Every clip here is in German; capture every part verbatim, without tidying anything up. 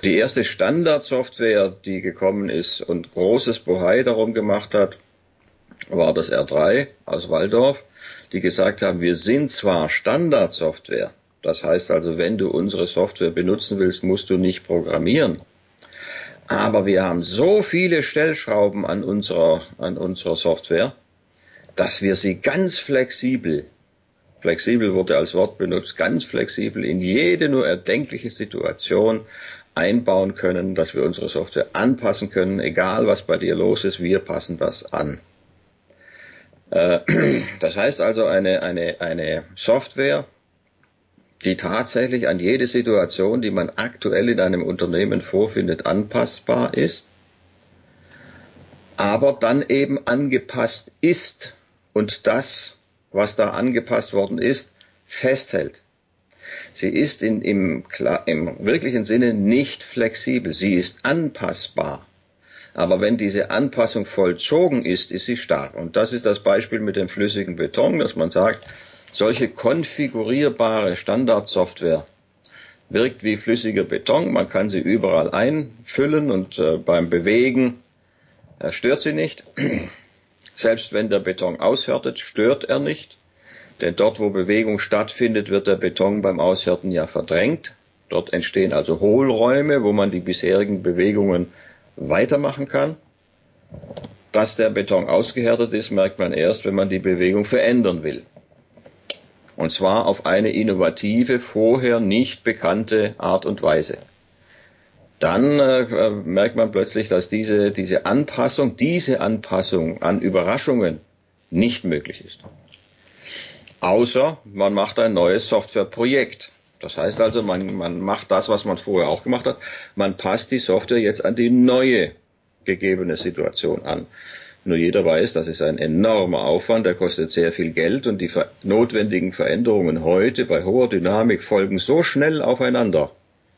Die erste Standardsoftware, die gekommen ist und großes Bohai darum gemacht hat, war das R drei aus Walldorf, die gesagt haben, wir sind zwar Standardsoftware, das heißt also, wenn du unsere Software benutzen willst, musst du nicht programmieren, aber wir haben so viele Stellschrauben an unserer, an unserer Software, dass wir sie ganz flexibel, flexibel wurde als Wort benutzt, ganz flexibel in jede nur erdenkliche Situation einbauen können, dass wir unsere Software anpassen können, egal was bei dir los ist, wir passen das an. Das heißt also eine, eine, eine Software, die tatsächlich an jede Situation, die man aktuell in einem Unternehmen vorfindet, anpassbar ist, aber dann eben angepasst ist und das, was da angepasst worden ist, festhält. Sie ist in, im, im wirklichen Sinne nicht flexibel, sie ist anpassbar. Aber wenn diese Anpassung vollzogen ist, ist sie stark. Und das ist das Beispiel mit dem flüssigen Beton, dass man sagt, solche konfigurierbare Standardsoftware wirkt wie flüssiger Beton. Man kann sie überall einfüllen und äh, beim Bewegen äh, stört sie nicht. Selbst wenn der Beton aushärtet, stört er nicht. Denn dort, wo Bewegung stattfindet, wird der Beton beim Aushärten ja verdrängt. Dort entstehen also Hohlräume, wo man die bisherigen Bewegungen weitermachen kann. Dass der Beton ausgehärtet ist, merkt man erst, wenn man die Bewegung verändern will. Und zwar auf eine innovative, vorher nicht bekannte Art und Weise. Dann äh, merkt man plötzlich, dass diese, diese Anpassung, diese Anpassung an Überraschungen nicht möglich ist. Außer man macht ein neues Softwareprojekt. Das heißt also, man, man macht das, was man vorher auch gemacht hat. Man passt die Software jetzt an die neue gegebene Situation an. Nur jeder weiß, das ist ein enormer Aufwand, der kostet sehr viel Geld und die ver- notwendigen Veränderungen heute bei hoher Dynamik folgen so schnell aufeinander,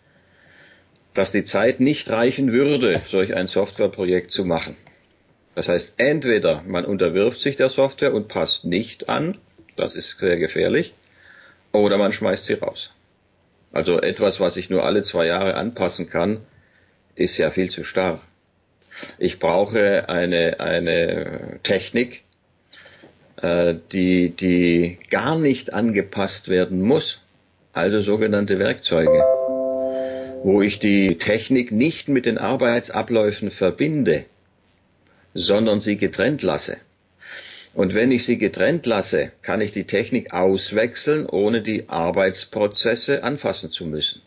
dass die Zeit nicht reichen würde, solch ein Softwareprojekt zu machen. Das heißt, entweder man unterwirft sich der Software und passt nicht an, das ist sehr gefährlich, oder man schmeißt sie raus. Also etwas, was ich nur alle zwei Jahre anpassen kann, ist ja viel zu starr. Ich brauche eine, eine Technik, äh, die, die gar nicht angepasst werden muss, also sogenannte Werkzeuge, wo ich die Technik nicht mit den Arbeitsabläufen verbinde, sondern sie getrennt lasse. Und wenn ich sie getrennt lasse, kann ich die Technik auswechseln, ohne die Arbeitsprozesse anfassen zu müssen.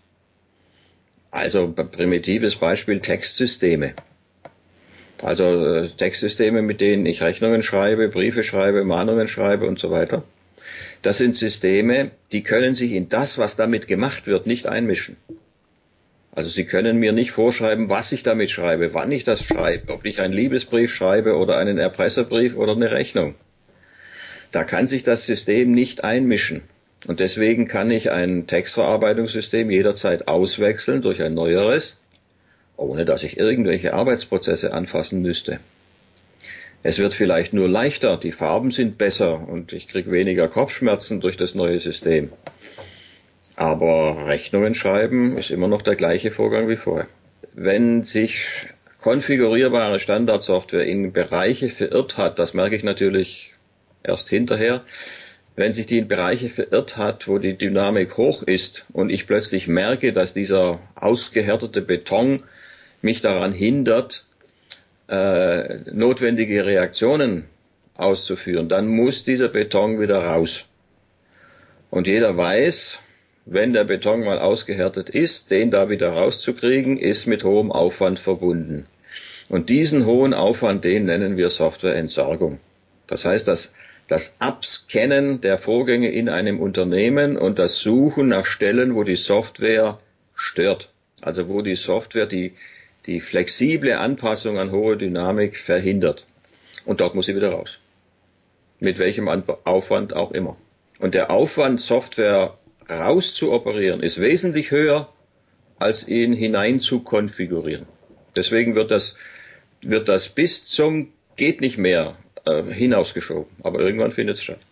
Also primitives Beispiel Textsysteme. Also äh, Textsysteme, mit denen ich Rechnungen schreibe, Briefe schreibe, Mahnungen schreibe und so weiter. Das sind Systeme, die können sich in das, was damit gemacht wird, nicht einmischen. Also sie können mir nicht vorschreiben, was ich damit schreibe, wann ich das schreibe, ob ich einen Liebesbrief schreibe oder einen Erpresserbrief oder eine Rechnung. Da kann sich das System nicht einmischen. Und deswegen kann ich ein Textverarbeitungssystem jederzeit auswechseln durch ein neueres, ohne dass ich irgendwelche Arbeitsprozesse anfassen müsste. Es wird vielleicht nur leichter, die Farben sind besser und ich kriege weniger Kopfschmerzen durch das neue System. Aber Rechnungen schreiben ist immer noch der gleiche Vorgang wie vorher. Wenn sich konfigurierbare Standardsoftware in Bereiche verirrt hat, das merke ich natürlich erst hinterher, wenn sich die in Bereiche verirrt hat, wo die Dynamik hoch ist und ich plötzlich merke, dass dieser ausgehärtete Beton mich daran hindert, äh, notwendige Reaktionen auszuführen, dann muss dieser Beton wieder raus. Und jeder weiß, wenn der Beton mal ausgehärtet ist, den da wieder rauszukriegen, ist mit hohem Aufwand verbunden. Und diesen hohen Aufwand, den nennen wir Softwareentsorgung. Das heißt, dass das Abscannen der Vorgänge in einem Unternehmen und das Suchen nach Stellen, wo die Software stört. Also wo die Software die, die flexible Anpassung an hohe Dynamik verhindert. Und dort muss sie wieder raus. Mit welchem Aufwand auch immer. Und der Aufwand, Software rauszuoperieren, ist wesentlich höher, als ihn hinein zu konfigurieren. Deswegen wird das, wird das bis zum geht nicht mehr äh, hinausgeschoben. Aber irgendwann findet es statt.